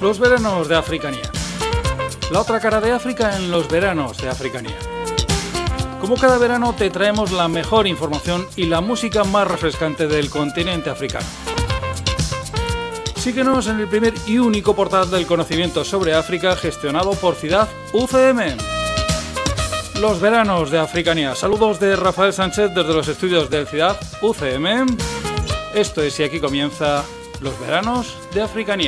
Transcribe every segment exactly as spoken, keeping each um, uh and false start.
Los veranos de Africanía. La otra cara de África en los veranos de Africanía. Como cada verano te traemos la mejor información y la música más refrescante del continente africano. Síguenos en el primer y único portal del conocimiento sobre África gestionado por Ciudad U C M. Los veranos de Africanía. Saludos de Rafael Sánchez desde los estudios del Ciudad U C M. Esto es y aquí comienza Los veranos de Africanía.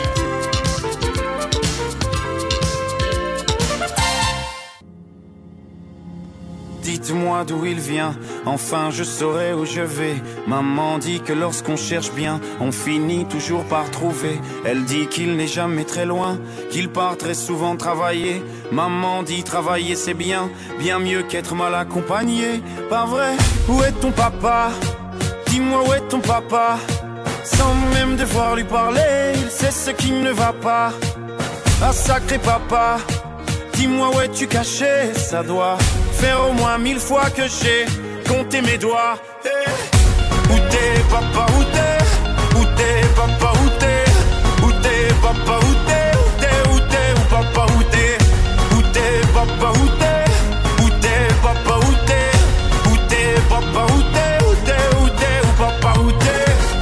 Dites-moi d'où il vient, enfin je saurai où je vais. Maman dit que lorsqu'on cherche bien, on finit toujours par trouver. Elle dit qu'il n'est jamais très loin, qu'il part très souvent travailler. Maman dit travailler c'est bien, bien mieux qu'être mal accompagné. Pas vrai? Où est ton papa? Dis-moi où est ton papa? Sans même devoir lui parler, il sait ce qui ne va pas. Ah sacré papa, dis-moi où es-tu caché? Ça doit faire au moins mille fois que j'ai compté mes doigts. Hey. Où t'es papa, où t'es? Où t'es papa, où t'es? Où t'es papa, où t'es? Où t'es, où t'es, où papa, où t'es? Où t'es papa, où t'es? Où t'es papa, où t'es? Où t'es papa, où t'es? Où t'es, où t'es, où papa, où t'es?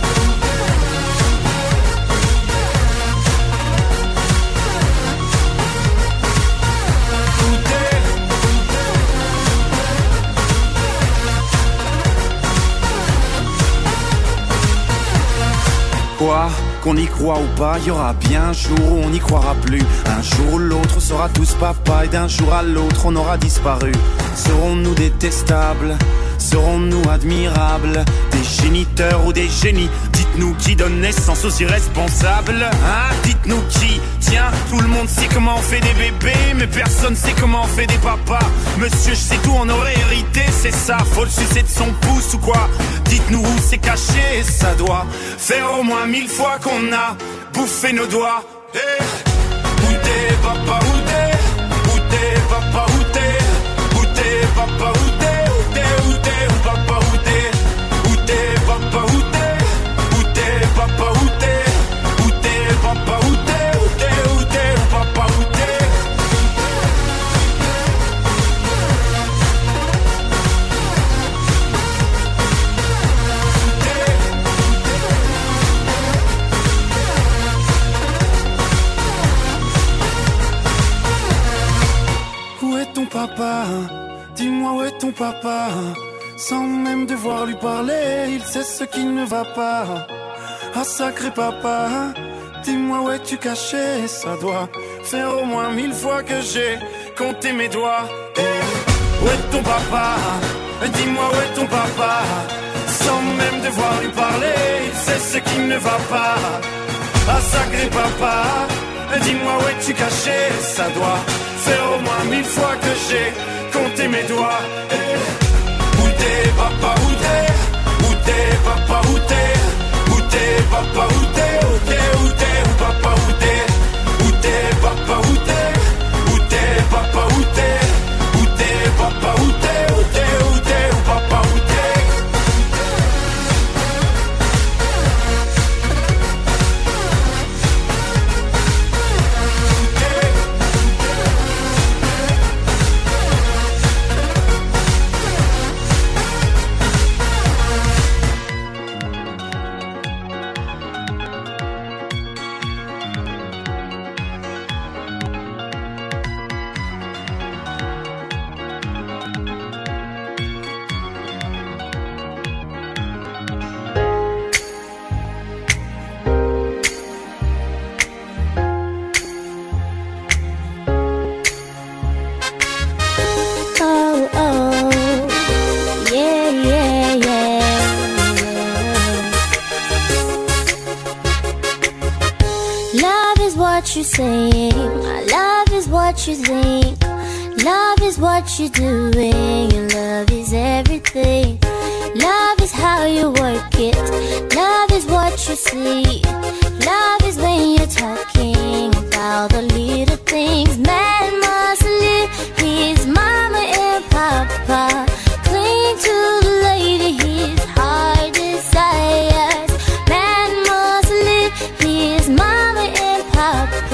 Quoi, qu'on y croit ou pas, y aura bien un jour où on n'y croira plus. Un jour ou l'autre, on sera tous papa et d'un jour à l'autre, on aura disparu. Serons-nous détestables? Serons-nous admirables? Des géniteurs ou des génies? Dites-nous qui donne naissance aux irresponsables? Hein? Dites-nous qui? Tiens, tout le monde sait comment on fait des bébés, mais personne sait comment on fait des papas. Monsieur, je sais tout, on aurait hérité, c'est ça. Faut le sucer de son pouce ou quoi? Dites-nous où c'est caché, ça doit faire au moins mille fois qu'on a bouffé nos doigts. Hey. Où t'es papa, où t'es? Où t'es papa, où t'es? Où t'es papa, où t'es? Où t'es, où t'es, où papa, où t'es? Où t'es papa, où t'es? Où t'es papa, où t'es? Où t'es papa, où t'es? Où t'es, où t'es, où papa, où t'es? Papa, dis-moi où est ton papa? Sans même devoir lui parler, il sait ce qui ne va pas. Ah sacré papa, dis-moi où es-tu caché? Ça doit faire au moins mille fois que j'ai compté mes doigts. Hey, où est ton papa? Dis-moi où est ton papa? Sans même devoir lui parler, il sait ce qui ne va pas. Ah sacré papa, dis-moi où es-tu caché? Ça doit faire au moins mille fois que j'ai compté mes doigts. Hey. Où t'es papa, où t'es? Où t'es papa, où t'es? Où t'es papa, où t'es? Où t'es, où t'es, où papa, où t'es? Où t'es papa, où t'es? Où t'es papa, où t'es? Où t'es papa, où t'es? Où t'es, où t'es, où papa, où t'es? You're saying, love is what you think, love is what you're doing, and love is everything. Love is how you work it, love is what you see, love is when you're talking about the little things. Man must live his mama and papa, cling to the lady his heart desires. Man must live his mama and papa,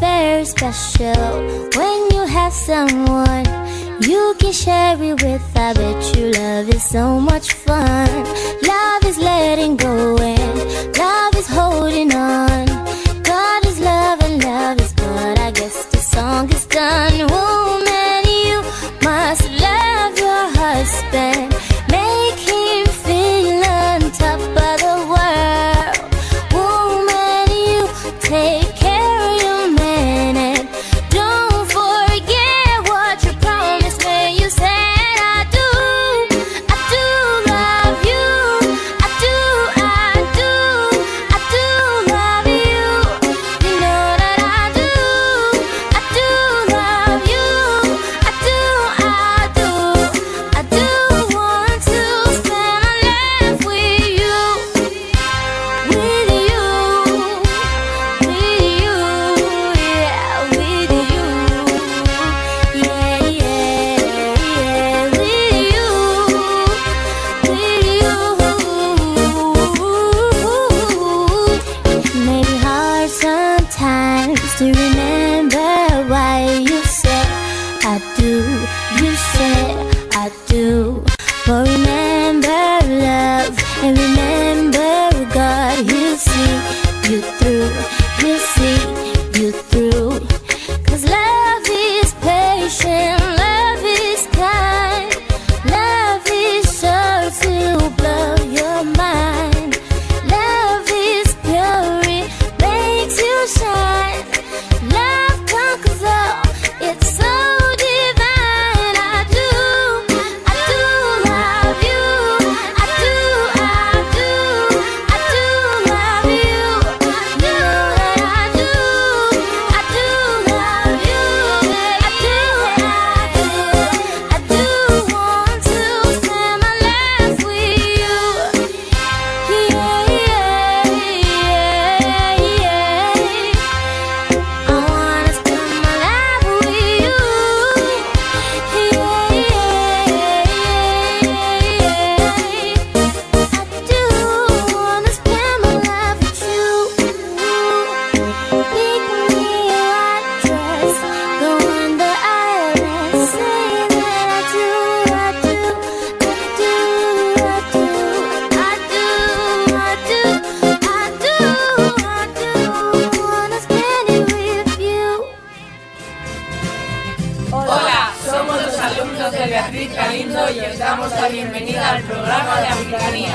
very special when you have someone you can share it with. I bet you love is so much fun. Love is letting go and love is holding on. God is love and love is good. I guess the song is done. Woman, you must love your husband. Make him feel on top of the world. Woman, you take care of your man and don't forget what you promised when you said I do. I do love you. I do, I do, I do love you. You know that I do. I do love you. I do, I do, I do want to spend my life with you, with you, with you, yeah, with you, yeah, yeah, yeah, with you, with you. It may be hard sometimes to remember why you said I do, you said I do. But remember love and remember God, he'll see you through, he'll see you through. Cause love is patient, love is kind, love is sure to blow your mind. Love is pure, it makes you shine. Love conquers all, it's so divine. I do, I do love you. I do, I do, I do love you. You know that I do. I do love you. I do, I do, I do want to spend my life with you. Yeah, yeah, yeah, yeah. I wanna spend my life with you. Yeah, yeah, yeah, yeah. I do wanna spend my life with you. Pick me your address, go on the island, say that I do, I do, I do, I do, I do, I do, I do, I do wanna spend it with you. Hola, somos los alumnos de Beatriz Galindo y os damos la bienvenida al programa de Africanía.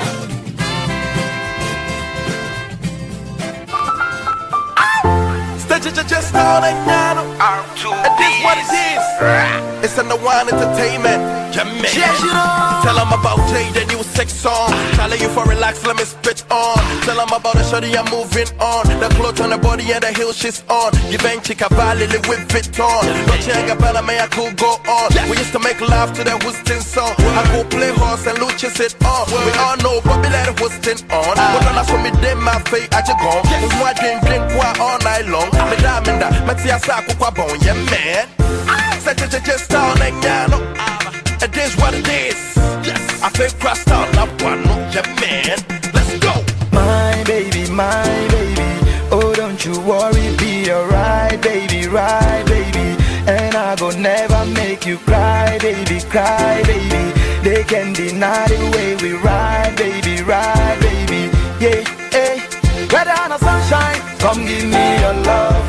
Just all I know. And this what it is. It's on the One Entertainment. Yeah, man. Tell them about Jay, the new sex song. Tell you for relax, let me spit on. Tell them about the shorty I'm moving on. The clothes on the body and the heel she's on. Givenchy Cavalli with Vuitton. Dolce and Gabbana, may I could go on. We used to make love to the Houston song. I go play horse and Lucha sit on. We all know Bobby let it Houston on. But when I saw me dim my face, I just gone. And why didn't drink quite all night long? Me diamond, Matia Saku Quabon, yeah man. Such a just all I know. It is what it is. Yes, I feel crossed out, not one, yeah man. Let's go. My baby, my baby, oh don't you worry, be alright, baby, right, baby. And I go never make you cry, baby, cry, baby. They can deny the way we ride, baby, ride, baby. Yeah, hey, weather and the sunshine, come give me your love.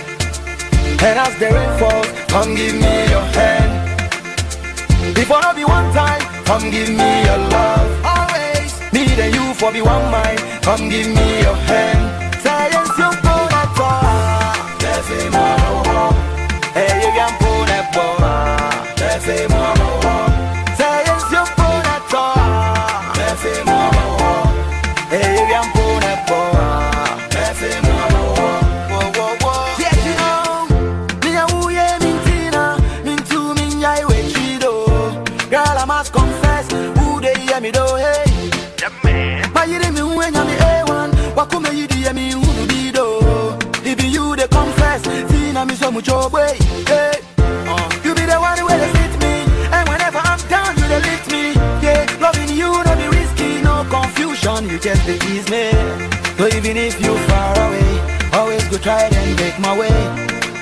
And as the rain falls, come give me your hand. Before no be one time, come give me your love. Always, me and you for be one mind, come give me your hand. Science you put a talk, let's say more. Hey, you can put a ball, let's say more. Science you put a talk, let's say more. Hey, you can put a ball, let's say more. Whoa, whoa, whoa. Yeah, you know, me a woo ye mintina, mintu minyai we chido. Girl, I must confess, who they hear me do, hey. Yeah man. My yiri me when ya me A one, wakume yidi me who do be do. It be you they confess, see na me so much way, hey. You be the one where they fit me, and whenever I'm down you they lift me. Yeah, loving you no be risky, no confusion, you just they tease me. So even if you far away, always go try and make my way.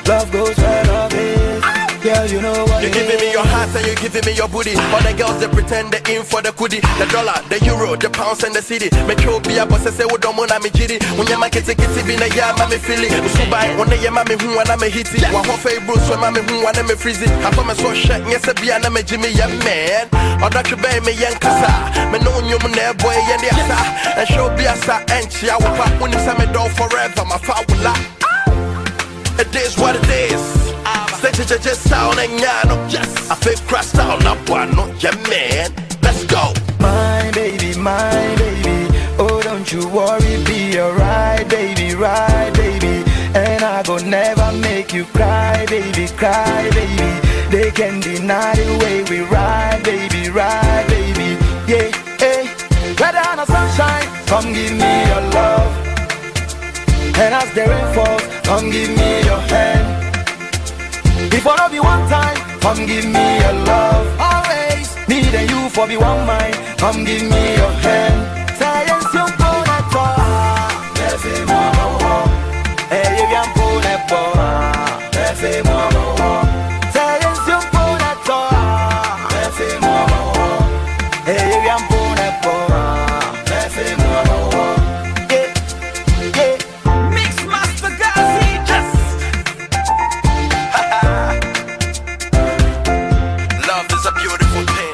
Love goes where love is. Girl, you know what You're it giving is. me your heart and you're giving me your booty. All the girls they pretend they in for the goodie. The dollar, the euro, the pounds and the city. Me kill be a boss say we don't want me jitty. When you make it take it be na ya mama feel it. So buy on the mama who wanna me hit it. One half a bruise so mama who wanna me freeze it. I told me so shit, yes be a me Jimmy ya man. Or that you buy me yan kasa. Me know you me ne boy and the asa. And show be a sa and she I will pop when you say me do forever. My father will lie. It is what it is. Stitches just sound and yano. Yes, I feel crushed out. Not one, no, yeah, man. Let's go. My baby, my baby. Oh, don't you worry, be alright, baby, right, baby. And I go never make you cry, baby, cry, baby. They can deny the way we ride, baby, ride, baby. Yeah, hey, weather and sunshine, come give me your love. And as the rain falls, come give me your hand. If I love you one time, come give me your love. Always need and you for be one mind. Come give me your hand. Science you go na to. Nefe mo mo. Hey you can pull that boy. Nefe mo mo. Science you go na to. Nefe mo mo. Hey you can pull that boy. Nefe mo mo. Yeah, yeah. Mix Master Gazi. Yes. Love is a beautiful thing.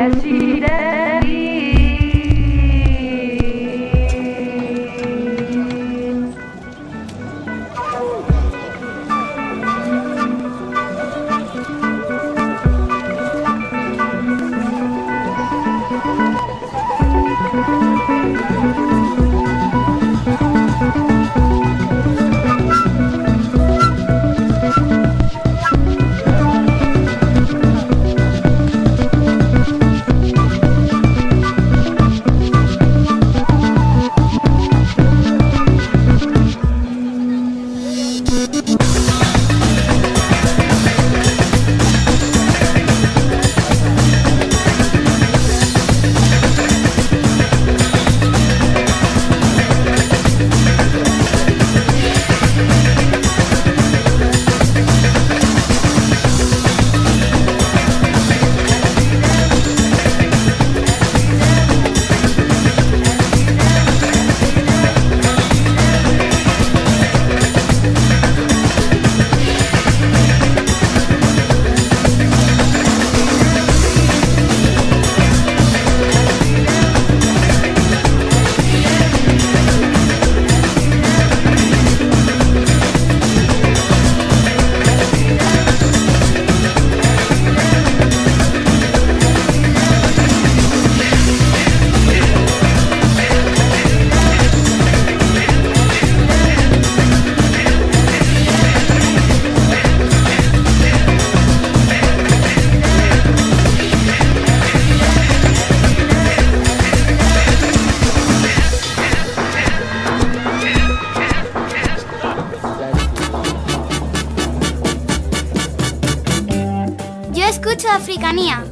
Africanía.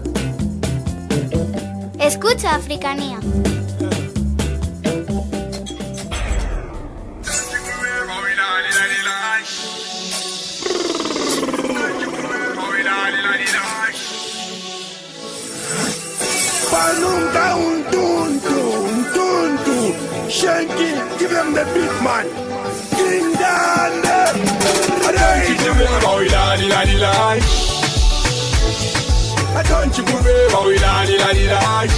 Escucha Africanía. Palunga un tuntu, un tuntu. Shanky, give them the beat, man. King Dande. I don't you give them a daddy, daddy, daddy. I don't you give them a daddy, daddy, daddy.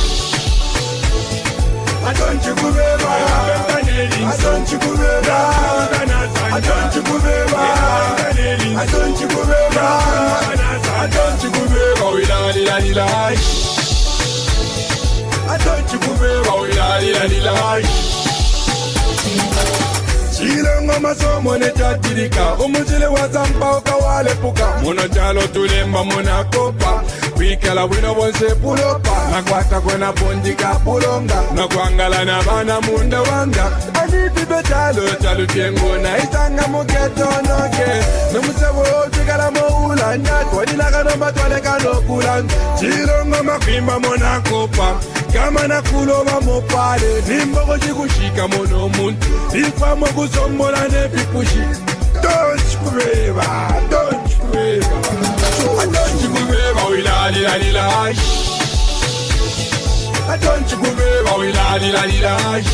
I don't you give them a I don't you give them a I don't you give them a I don't you give them a I don't you give them a daddy, daddy, daddy. I don't you give me a daddy, daddy, daddy. Chilongo masomo ne chatirika, umujile wazampa ukawale puka. Mono chalo tulemba mona kopa, wikala wino bonse pulopa. Nakwata kwena bondika pulonga, nakwangala na bana munda wanga. Anipi be chalo chalo tiengo na itanga muketo noke. Numusewo chikala mo ulanya, twadila kano matwale kano kulan. Chilongo makwimba mona kopa. Kama na kuloba mopale, nimbogo jikushika mono muntu. Ifamo kuzombola nepipushi. Don't scream, don't scream. I don't you go we la di la di la. I don't you go we la di la di la.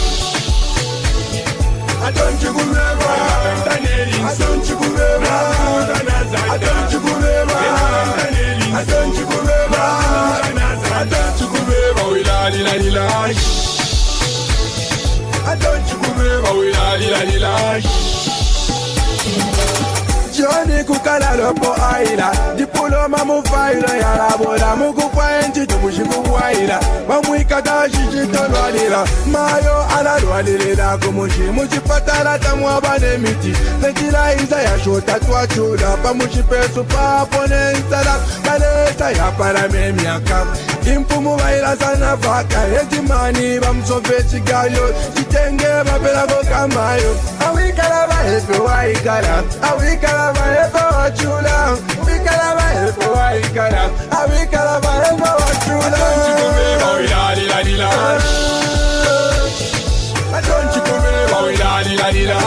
I don't you go I don't you go I don't you go I don't you go I don't you go we la di la di la. I don't you go we la di la di la. Johnny kukala lopo aila diploma mu faila ya labola mu kufenti tumushiko waila bamwika dashi jitolwalira mayo ala lwalira kumushi muchipatala tamwa bane miti tekila iza ya shota twachula pamushipesu papone insala baleta ya para memiaka impumu baila sana vaka etimani bamsofeti gayo chitenge babela bokamayo awikala baepe waikala awikala baepe chula awikala baepe waikala awikala baepe chula awilali la di la adonchi kube awilali la di la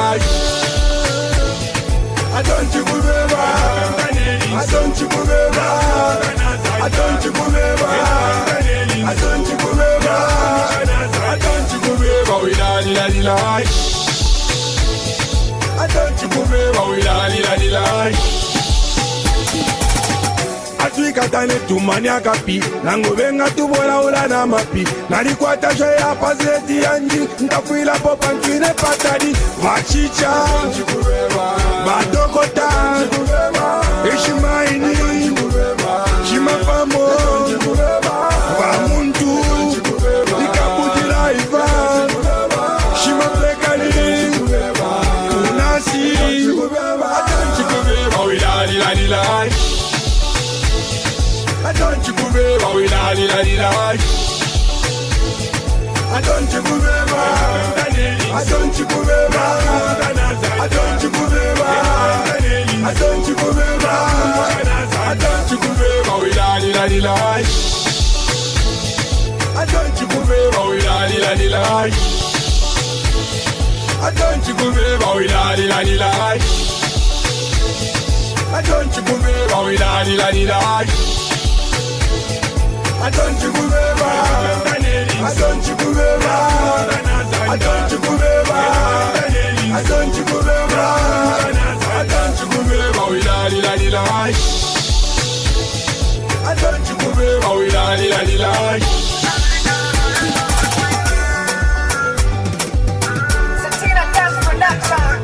adonchi kube adonchi kube adonchi kube adonchi kube adonchi kube awilali la di la I don't you go away, la di la di la. I do katane tumania kapi nango venga tubola ula na mapi nalikwata je ya pazeti yanji ntafuila popa ntwine patadi vachicha vadokota ishimaini shimafamo vamuntu ikabutila iva shimaflekali unasi atanchikubeba wilalila I don't you go baby, we la li la li la. I don't you go baby, I don't you go baby, I don't you go baby, I don't you go baby, I don't you go baby, we la li la li la. I don't you go baby, we la li la li la. I don't you go baby, we la li la li la. I don't you go baby, we la li la li la. I don't you go baby, I don't you go baby, I don't you go baby, I don't you go baby, I don't you go baby, we la li la li la. I don't you go baby, we la li la li la. Satina Dance Production.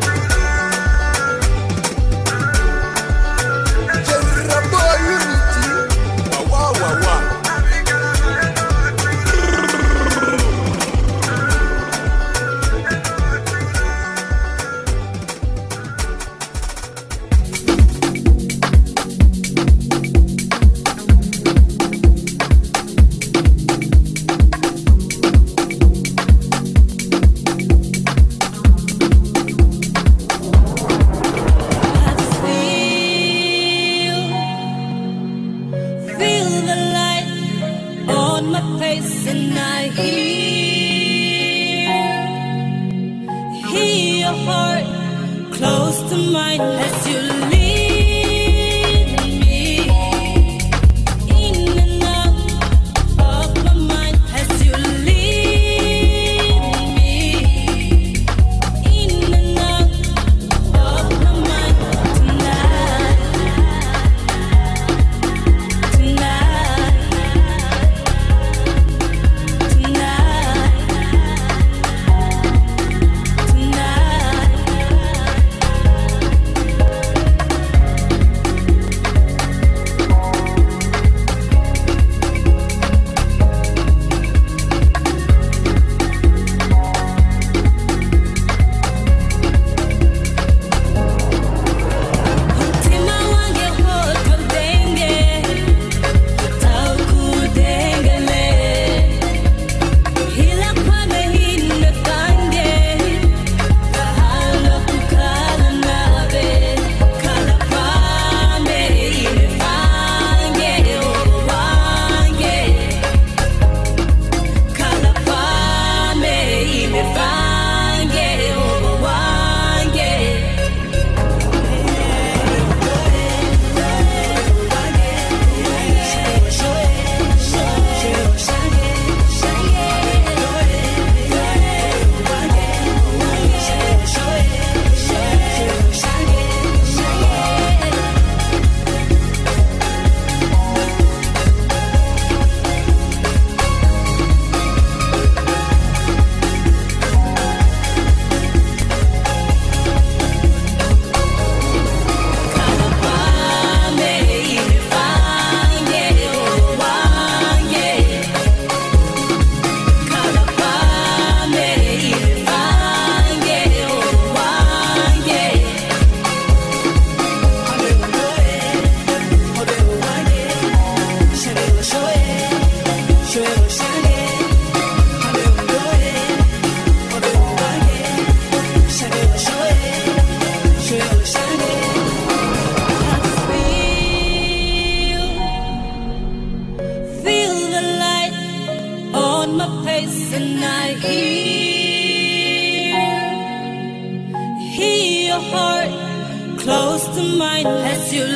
close to mine as you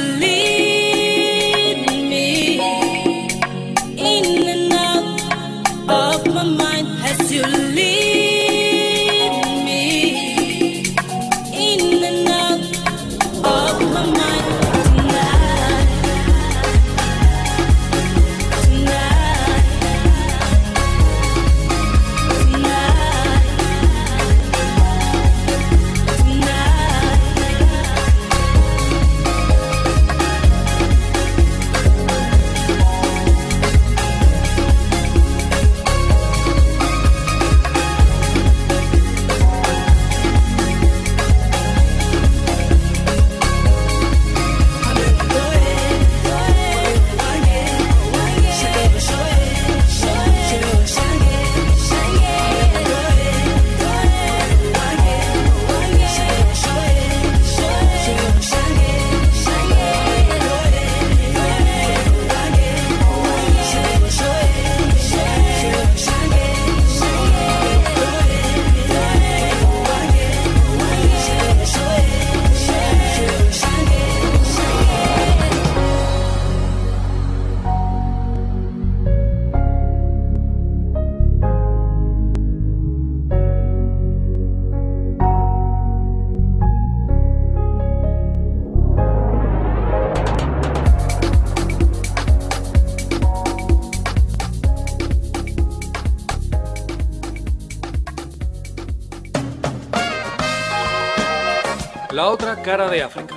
lead me in and out of my mind as you lead me in and out of my mind tonight. La otra cara de África.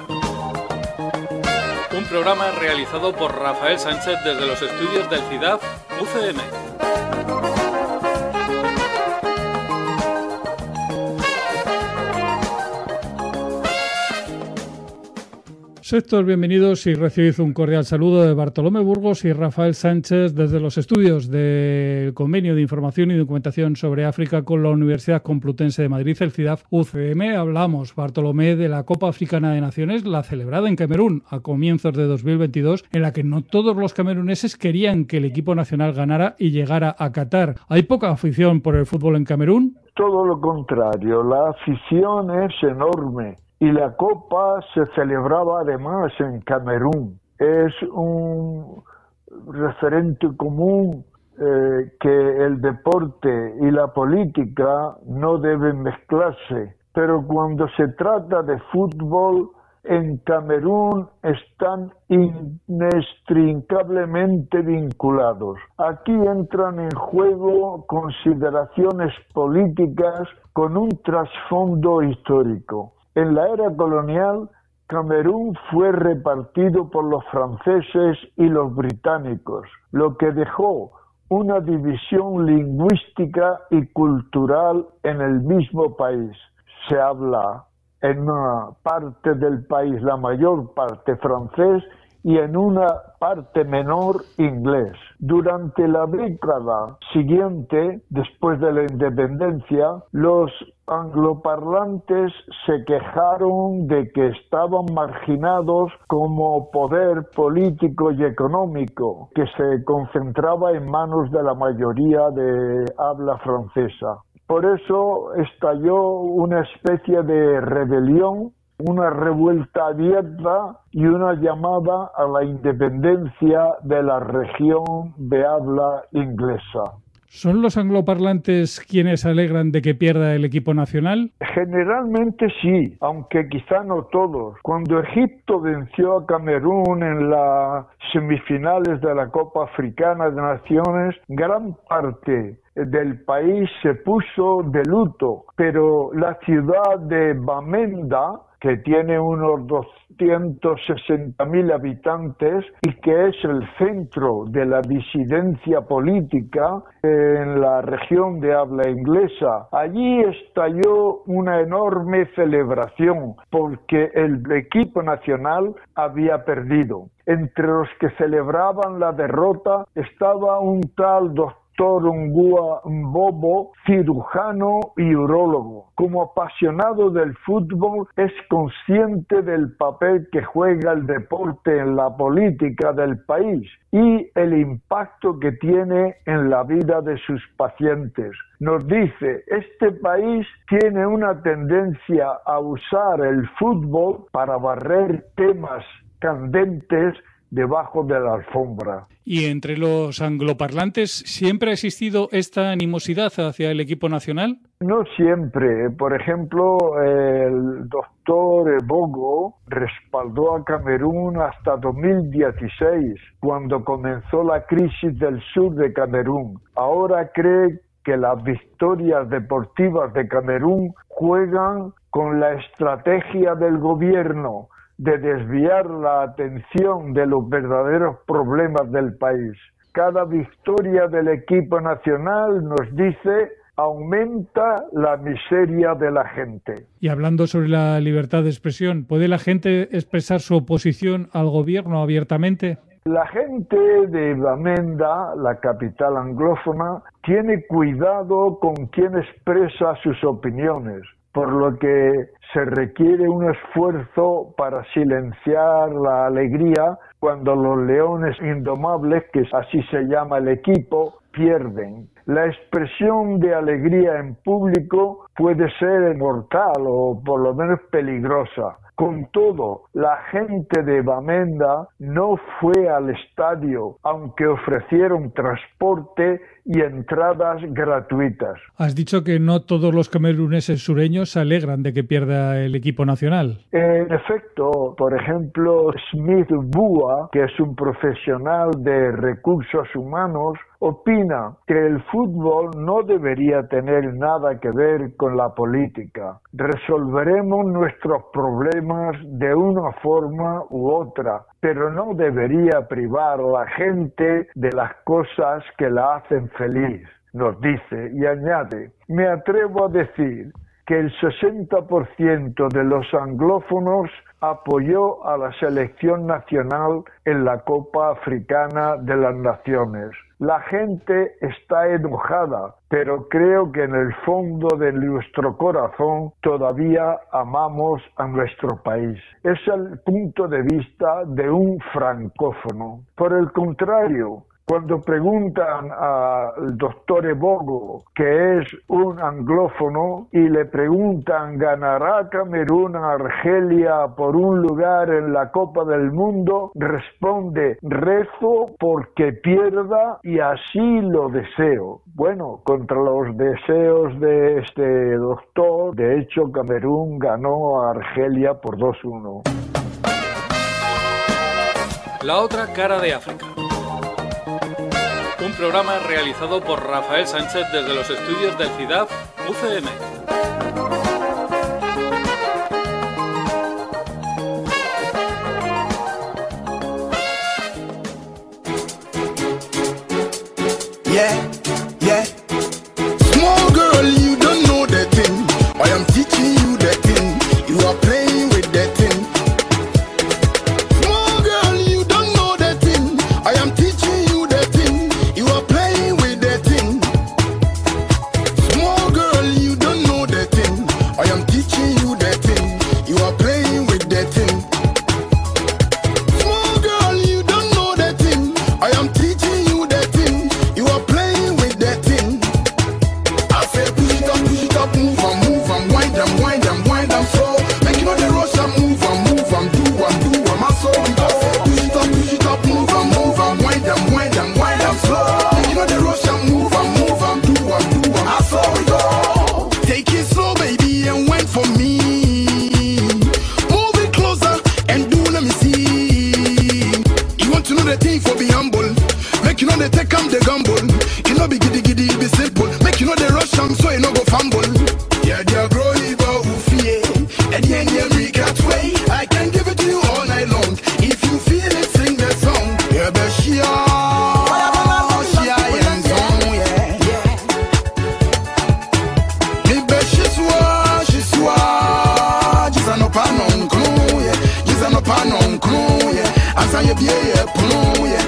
Un programa realizado por Rafael Sánchez desde los estudios del C I D A F U C M. Sed todos bienvenidos y recibid un cordial saludo de Bartolomé Burgos y Rafael Sánchez desde los estudios del Convenio de Información y Documentación sobre África con la Universidad Complutense de Madrid, el C I D A F U C M. Hablamos, Bartolomé, de la Copa Africana de Naciones, la celebrada en Camerún a comienzos de dos mil veintidós, en la que no todos los cameruneses querían que el equipo nacional ganara y llegara a Qatar. ¿Hay poca afición por el fútbol en Camerún? Todo lo contrario, la afición es enorme. Y la Copa se celebraba además en Camerún. Es un referente común eh, que el deporte y la política no deben mezclarse. Pero cuando se trata de fútbol, en Camerún están inextricablemente vinculados. Aquí entran en juego consideraciones políticas con un trasfondo histórico. En la era colonial, Camerún fue repartido por los franceses y los británicos, lo que dejó una división lingüística y cultural en el mismo país. Se habla en una parte del país, la mayor parte francés, y en una parte menor inglés. Durante la década siguiente, después de la independencia, los angloparlantes se quejaron de que estaban marginados como poder político y económico, que se concentraba en manos de la mayoría de habla francesa. Por eso estalló una especie de rebelión, una revuelta abierta y una llamada a la independencia de la región de habla inglesa. ¿Son los angloparlantes quienes se alegran de que pierda el equipo nacional? Generalmente sí, aunque quizá no todos. Cuando Egipto venció a Camerún en las semifinales de la Copa Africana de Naciones, gran parte del país se puso de luto, pero la ciudad de Bamenda, que tiene unos doscientos sesenta mil habitantes y que es el centro de la disidencia política en la región de habla inglesa. Allí estalló una enorme celebración porque el equipo nacional había perdido. Entre los que celebraban la derrota estaba un tal doctor Ngua Mbobo, cirujano y urólogo. Como apasionado del fútbol, es consciente del papel que juega el deporte en la política del país y el impacto que tiene en la vida de sus pacientes. Nos dice, este país tiene una tendencia a usar el fútbol para barrer temas candentes debajo de la alfombra. ¿Y entre los angloparlantes siempre ha existido esta animosidad hacia el equipo nacional? No siempre. Por ejemplo, el doctor Bogo respaldó a Camerún hasta dos mil dieciséis, cuando comenzó la crisis del sur de Camerún. Ahora cree que las victorias deportivas de Camerún juegan con la estrategia del gobierno de desviar la atención de los verdaderos problemas del país. Cada victoria del equipo nacional, nos dice, aumenta la miseria de la gente. Y hablando sobre la libertad de expresión, ¿puede la gente expresar su oposición al gobierno abiertamente? La gente de Bamenda, la capital anglófona, tiene cuidado con quien expresa sus opiniones, por lo que se requiere un esfuerzo para silenciar la alegría cuando los leones indomables, que así se llama el equipo, pierden. La expresión de alegría en público puede ser mortal o por lo menos peligrosa. Con todo, la gente de Bamenda no fue al estadio, aunque ofrecieron transporte y entradas gratuitas. Has dicho que no todos los cameruneses sureños se alegran de que pierda el equipo nacional. En efecto, por ejemplo, Smith Bua, que es un profesional de recursos humanos, opina que el fútbol no debería tener nada que ver con la política. Resolveremos nuestros problemas de una forma u otra, pero no debería privar a la gente de las cosas que la hacen feliz, nos dice, y añade, me atrevo a decir que el sesenta por ciento de los anglófonos apoyó a la selección nacional en la Copa Africana de las Naciones. La gente está enojada, pero creo que en el fondo de nuestro corazón todavía amamos a nuestro país. Es el punto de vista de un francófono. Por el contrario, cuando preguntan al doctor Ebogo, que es un anglófono, y le preguntan, ¿ganará Camerún a Argelia por un lugar en la Copa del Mundo? Responde, rezo porque pierda y así lo deseo. Bueno, contra los deseos de este doctor, de hecho Camerún ganó a Argelia por dos uno. La otra cara de África. Un programa realizado por Rafael Sánchez desde los estudios del C I D A F U C M. Yeah, yeah. Small girl, you don't know the thing. I am teaching you the thing. You are playing with the thing. Small girl, you don't know the thing. I am teaching you the thing. You are playing with the thing. Small girl, you don't know the thing. I am teaching you the thing. You are playing with the thing. Small girl, you don't know the thing. I am teaching you the thing. You are playing with the thing. I say push it up, push it up, move and move and wind and wind and wind and slow. Make you know the rush and move and move and do and do and my soul we go. Push it up, push it up, move and move and wind and wind and wind and slow. Make you know the rush and move and move and do and do and my soul we go. Take it slow, baby, and wait for me. Move it closer and do let me see. You want to know the thing for be humble. Make you know they take am the gamble. You know be giddy giddy, be simple. Make you know they rush am so you no go fumble. Yeah, they are growing go fear. And yeah, yeah, me can't wait. I can give it to you all night long. If you feel it, sing the song. Yeah, but she are, she are in song, yeah. Me be she swa, she swa. Just a no pan on crew, yeah. Just a no pan on crew, yeah. As I be yeah, puno, yeah.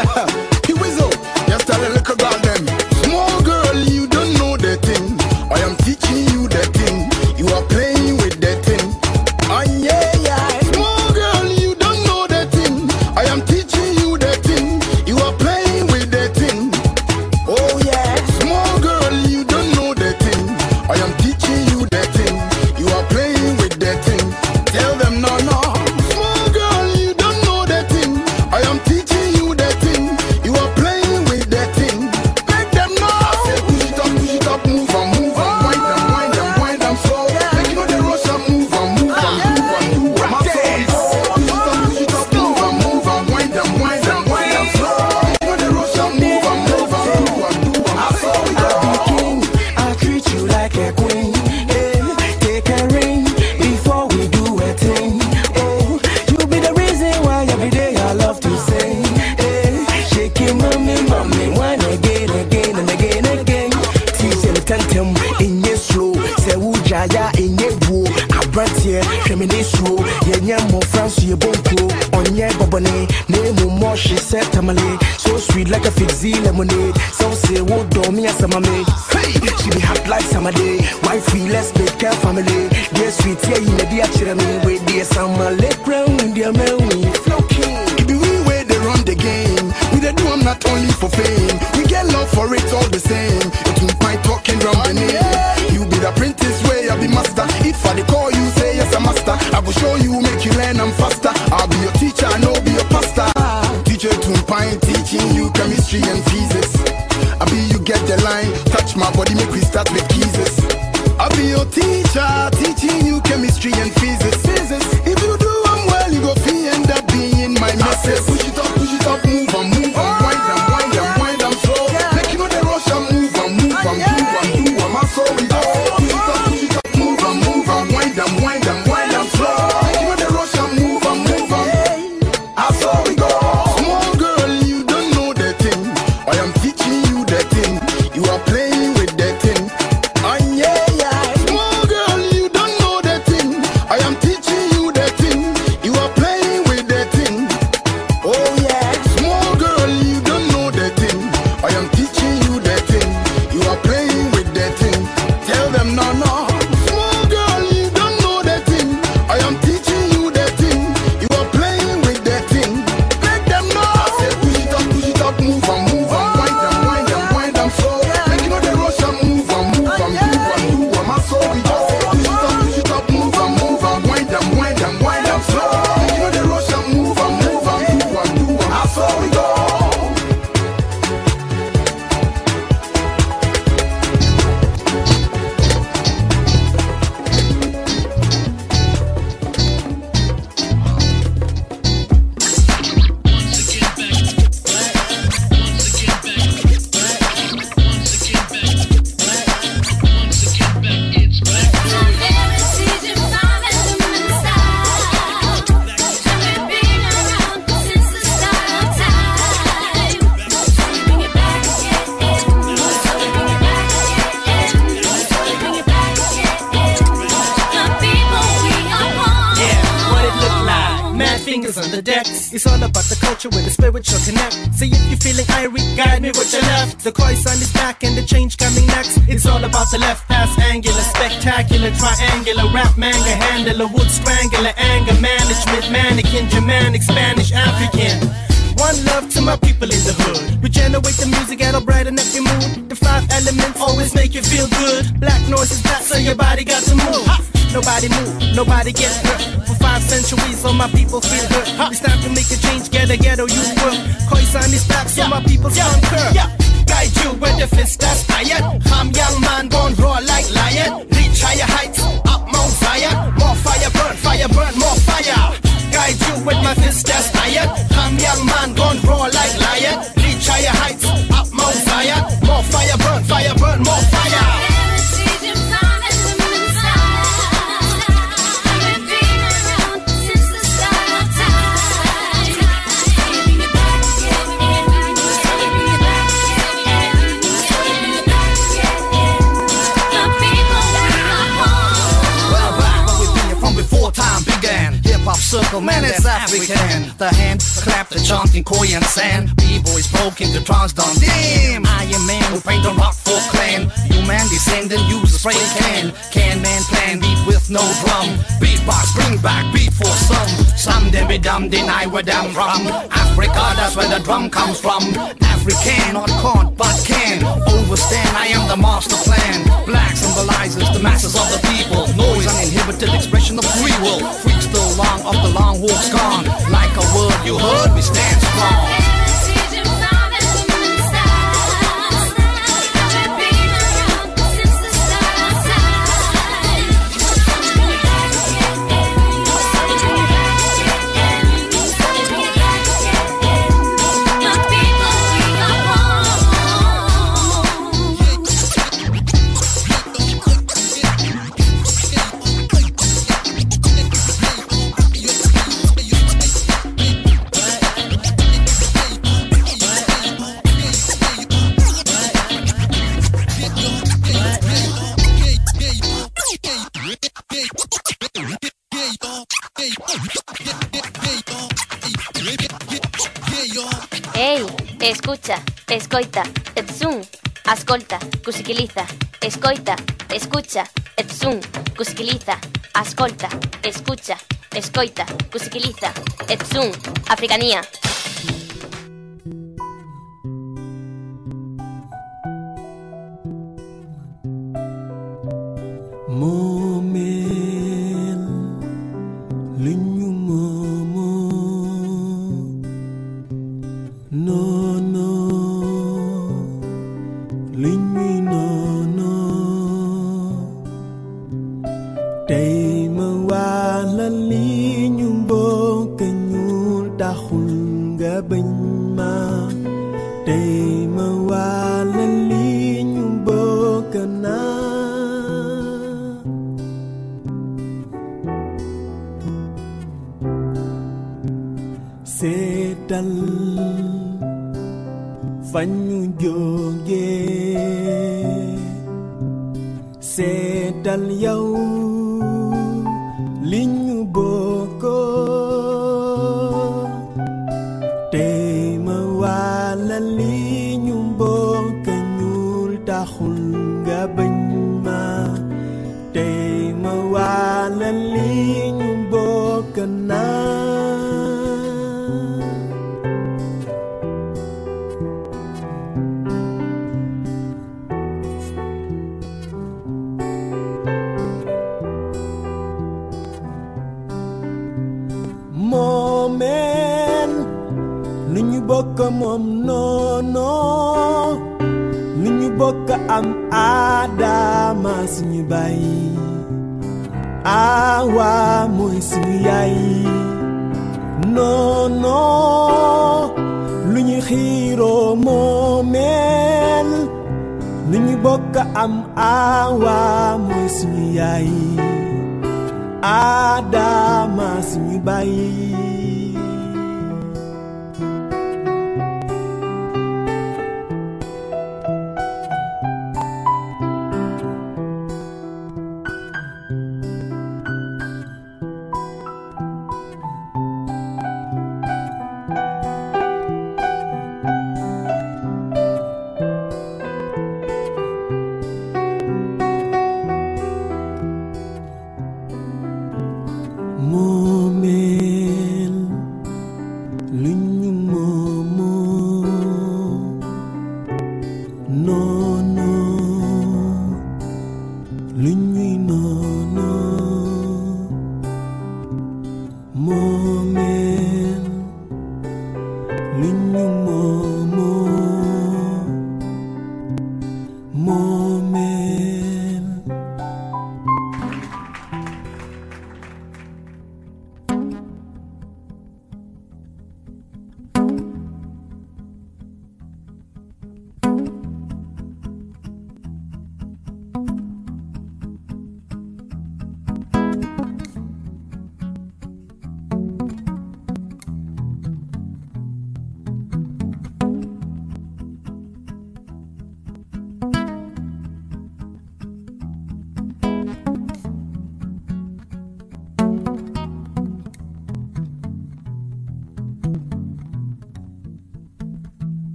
He whistle, just tell a little girl them. Small girl, you don't know the thing. I am teaching you the thing. You are playing with the thing. Ah yeah yeah. Small girl, you don't know the thing. I am teaching you the thing. You are playing with the thing. Oh yeah. Small girl, you don't know the thing. I am teaching you the thing. You are playing with the thing. Tell them no no. Small girl, you don't know the thing. I am teaching you the thing. You are playing with the thing. Make them know. I say push it up, push it up, move and move and wind and wind and wind and slow. Make you know the rush and move and move and do and do. My soul push it up, push it up, move and move and wind and wind and wind and slow. Make you know the rush and move and move and do and do. My soul we go. King, I'll treat you like a queen. Hey, take a ring before we do a thing. Oh, you be the reason why every day I love to sing. Hey, shake it, mommy, mommy, one again, again and again, again. Teach and tantem in your slow. Say Ujaya in your woo. I brand here, feminist slow. Yeah, more France, you bonko. On your bobone, name more, she said, Tamale. So sweet like a fizzy lemonade. So say, what do me as a mammy? Hey, she be hot like summer day. Wife, we let's make her family. Dear sweet, yeah, in the dear children, with dear summer, let brown, dear Melly, flow king. It be we way they run the game. We they do them not only for fame. We get love for it all the same. It will find talking drum the name. You be the apprentice way, I be master. If I the call you say yes a master, I will show you, make you learn I'm faster. I'll be your teacher, I know be your pastor. Teacher to pine, teaching you chemistry and physics. I be you get the line, touch my body, make we start with kisses. I'll be your teacher, teaching you chemistry and physics. If you do them well, you go fee end up being my missus. Push it up, push it up, move and move and wind and wind and wind and slow. players on the decks. It's all about the culture with the spiritual connect. See if you're feeling irie, guide me with your left. The Khoisan is back and the change coming next. It's all about the left pass angular, spectacular, triangular, rap manga handler, wood strangler, anger management, mannequin, Germanic, Spanish, African. One love to my people in the hood. Regenerate the music, it'll brighten up your mood. The five elements always make you feel good. Black noise is black, so your body got to move. Nobody move, nobody get hurt. For five centuries, all my people feel hurt. It's time to make a change, get a ghetto youth work. Khoisan is back, so my people conquer. Guide you where the fist that's tired. I'm young man, born raw like lion. Reach higher heights, up Mount Zion. More fire burn, fire burn, more fire. Guide you with my fist that's tired. I'm young man, gone raw like lion. Reach higher heights, up Mount Zion. More fire burn, fire burn, more fire. Circle man, that's African. The hand clap, the chanting Korean sand. B-boys broke into trance down. Damn, I am man who paint on rock for clan. Human descendant, use a spray can. Can man plan beat with no drum. Beatbox, bring back beat for some. Some them be dumb, deny where them from. Africa, that's where the drum comes from. African, not can't, but can. Overstand, I am the master plan. Black symbolizes the masses of the people. Noise, uninhibited expression of free will. Freaks still long of the long walk's gone. Like a word you heard, we stand strong. Ei, escucha, escoita, etsum, ascolta, cusiquiliza, escoita, escucha, etsum, cusiquiliza, ascolta, escucha, escoita, cusiquiliza, etsum, africanía.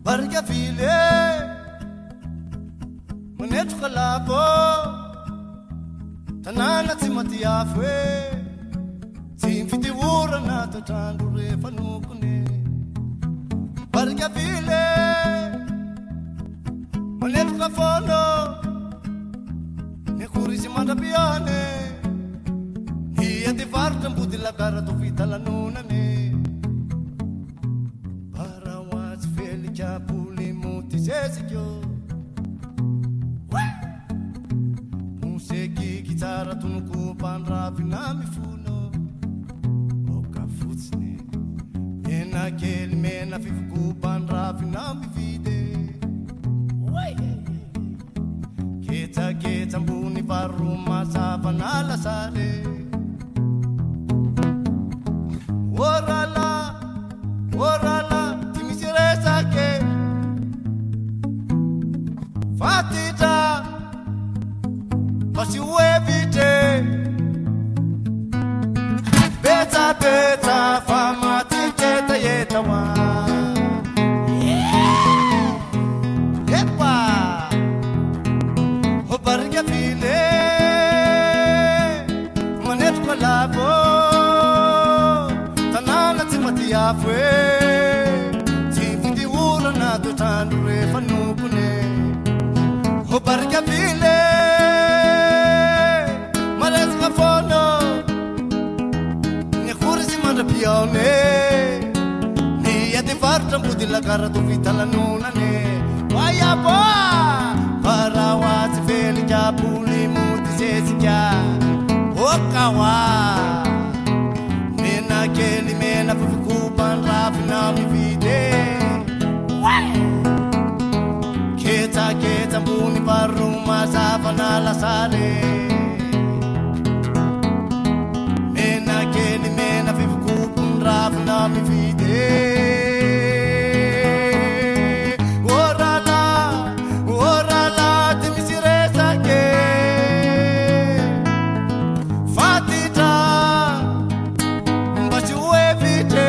barga file manet khalako tanana timati afwe timfiti wura na tatandu re fanukune barga file manet khafono ne khurisi manda piane hiya di farta budila gara to vitala nuna ne para was feli chapuli muti sesio musiki gitara tunku pandra finami funo oka futsne ena kel mena fifu pandra finami vide kita kita mbuni paruma savanala sale orala orala timisiresa ke fatita basi uevite beta beta fama tita yeta wa yepa o barga file manet kolabo afwe timfiti wura na tatandu re fanukune ho barga bile malas kafono ne khurisi manda pione ni yati farta budila gara to vitala nuna ne waya bo para wat feli japuli muti sesija okawa mena keli mena fuku pandra mi vide keta keta mbuni paruma savanala sale mena keli mena fuku pandra mi vide orala orala timisiresa ke fatita mbasi uevite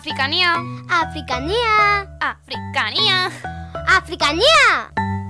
Africanía. Africanía. Africanía. Africanía.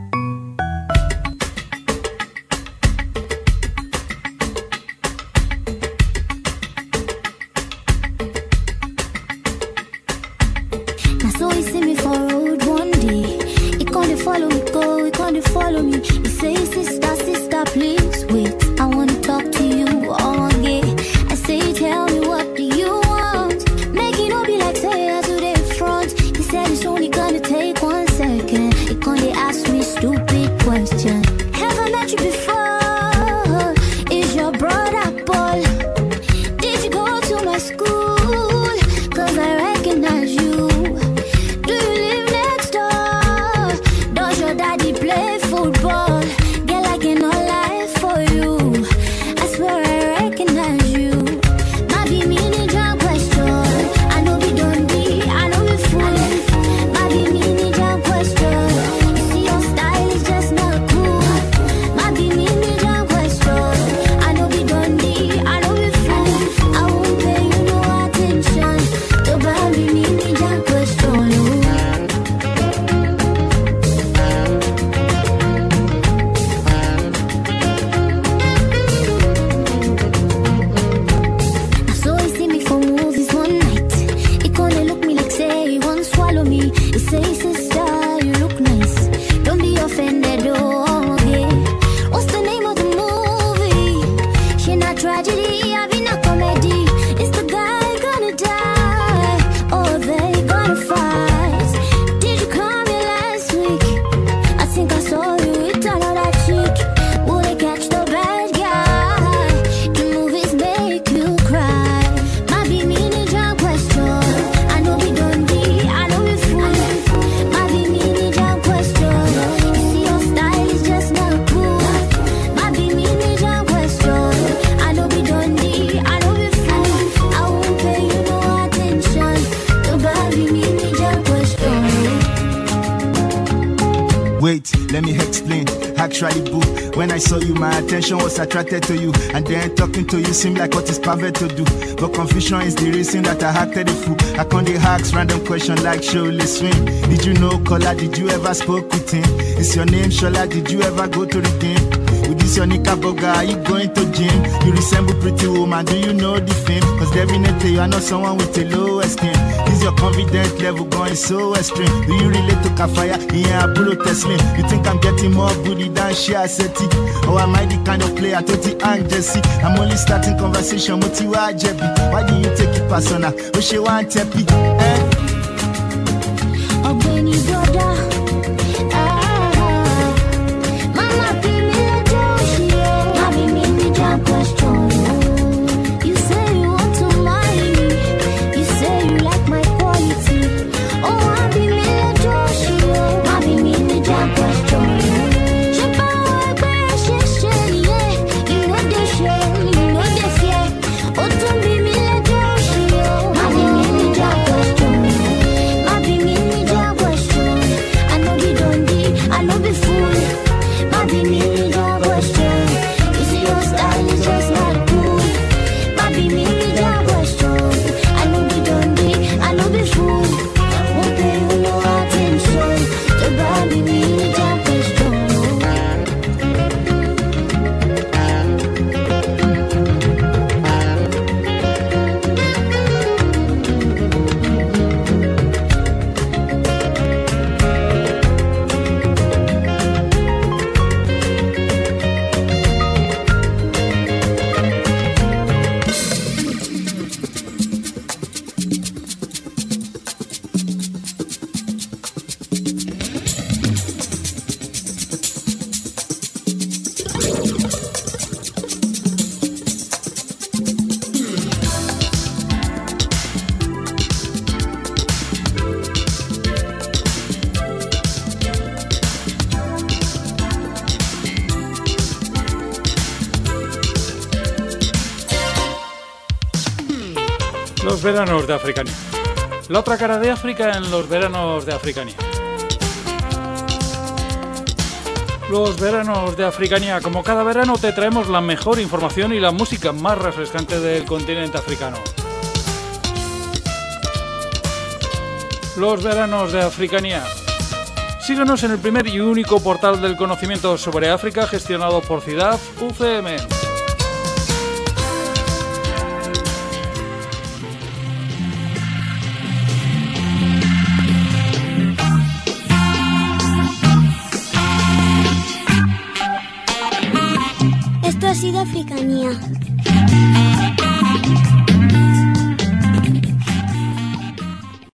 So he see me for road one day. He can't follow me, go, he can't follow me. He say, sister, sister, please wait. I wanna talk to you all day. I say, tell me what do you want? Make it not be like say I to the front. He said it's only gonna take one second. He can't ask me stupid question. Have I met you before? Is your brother Paul? Did you go to my school? Cause I recognize you. Daddy play football, get like an all life for you. I swear I recognize you. My be mini jam question. I know we don't be, I know we fool. My be mini jam question. You see your style is just not cool. My be mini jam question. I know we don't be, I know we fool. I won't pay you no attention. So my be mini jam question. Say, sister, you look nice. Don't be offended, oh, okay. What's the name of the movie? She not tragedy, I be not comedy. Is the guy gonna die? Or they gonna fight? Did you come here last week? I think I saw you with another chick. Will they catch the bad guy? The movies make you cry. Might be mini jam question. I know we don't be, I know we fool. Wait, let me explain. Actually, boo, when I saw you, my attention was attracted to you. And then talking to you seemed like what is perfect to do. But confusion is the reason that I acted a fool. I can't ask random question like Shirley Swim. Did you know Kola? Did you ever spoke with him? Is your name Shola? Did you ever go to the game? With this your knickerbocker, are you going to gym? You resemble pretty woman, do you know the fame? Cause definitely you are not someone with a low esteem. Is your confidence level going so extreme? Do you relate to Kafaya? Yeah, Apollo Tesla. You think I'm getting more booty than Shia Seti? Or am I the kind of player Toti and Jesse? I'm only starting conversation with you, Jebi. Why do you take it personal? Oh, she want tepi, eh? Oh, when you go down. Question. You say you want to marry me. You say you like my quality. Oh, I be me a Joshua. I be me the jam question. Je parle pas chercher, yeah. You know the show, you know the fear. Oh, to be me a Joshua. I be me the jam question. I be me the jam question. I know we don't be, I know we fool. I be me the jam question. Your style is just not cool. Maybe me the job was strong. I know we don't be, I know we fool. Won't pay you no attention. So baby, me the job was strong. Los veranos de Africanía. La otra cara de África en los veranos de Africanía. Los veranos de Africanía. Como cada verano te traemos la mejor información y la música más refrescante del continente africano. los veranos de Africanía. Síguenos en el primer y único portal del conocimiento sobre África gestionado por Ciudad U C M. Esto ha sido Africanía.